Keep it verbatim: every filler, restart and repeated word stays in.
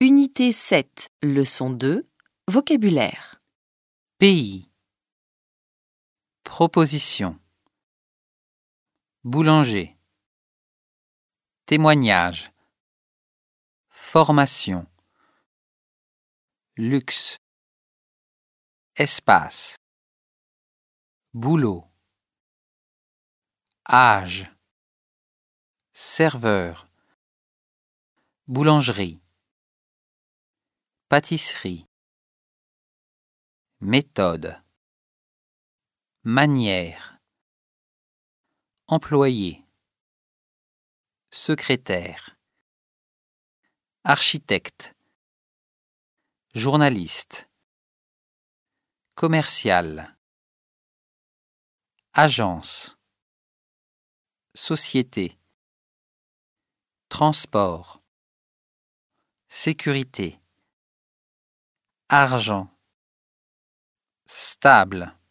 Unité sept, leçon deux, vocabulaire. Pays. Proposition. Boulanger. Témoignage. Formation. Luxe. Espace. Boulot. Âge. Serveur. Boulangerie. Pâtisserie. Méthode. Manière. Employé. Secrétaire. Architecte. Journaliste. Commercial. Agence. Société. Transport. Sécurité. Argent. Stable.